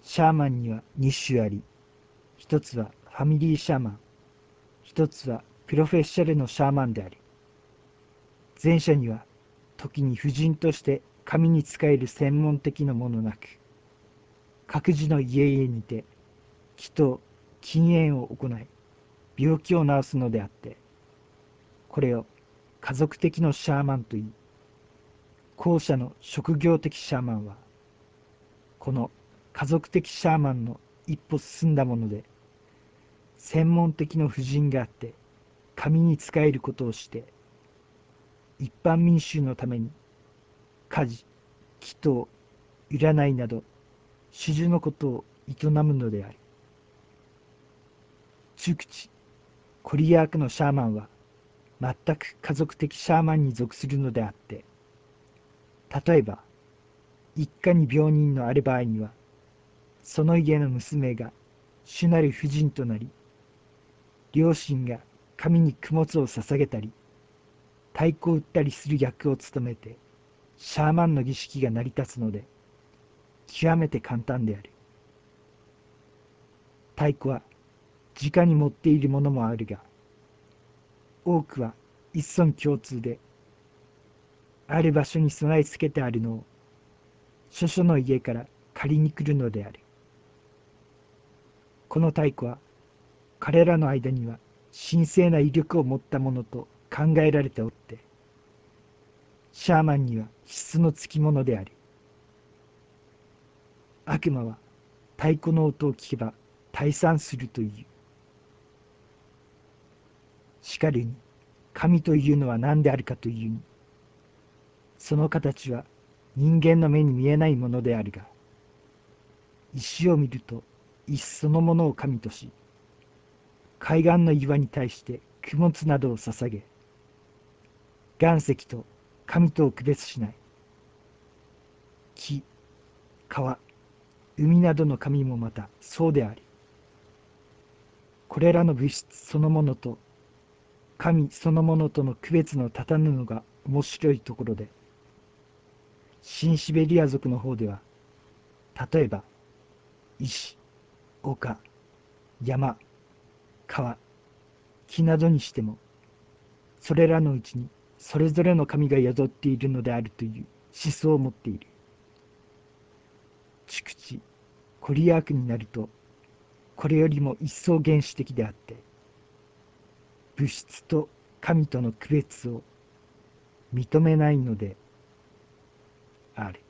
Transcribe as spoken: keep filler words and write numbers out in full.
シャーマンにはに種あり、一つはファミリーシャーマン、一つはプロフェッショナルのシャーマンであり、前者には時に婦人として神に仕える専門的なものなく、各自の家々にて祈祷、禁煙を行い、病気を治すのであって、これを家族的のシャーマンといい、後者の職業的シャーマンは、この家族的シャーマンの一歩進んだもので、専門的の婦人があって神に仕えることをして、一般民衆のために家事、祈祷、占いなど種々のことを営むのである。熟知、コリアークのシャーマンは全く家族的シャーマンに属するのであって、例えば一家に病人のある場合には、その家の娘が主なる婦人となり、両親が神に供物を捧げたり、太鼓を打ったりする役を務めて、シャーマンの儀式が成り立つので、極めて簡単である。太鼓は直に持っているものもあるが、多くは一村共通で、ある場所に備え付けてあるのを、諸々の家から借りに来るのである。この太鼓は、彼らの間には神聖な威力を持ったものと考えられておって、シャーマンには必須のつきものである。悪魔は太鼓の音を聞けば退散するという。しかるに、神というのは何であるかというに、その形は人間の目に見えないものであるが、石を見ると石そのものを神とし、海岸の岩に対して供物などを捧げ、岩石と神とを区別しない。木、川、海などの神もまたそうであり、これらの物質そのものと神そのものとの区別の立たぬのが面白いところで、新シベリア族の方では、例えば石、丘、山、川、木などにしても、それらのうちにそれぞれの神が宿っているのであるという思想を持っている。逐地、コリアークになると、これよりも一層原始的であって、物質と神との区別を認めないのである。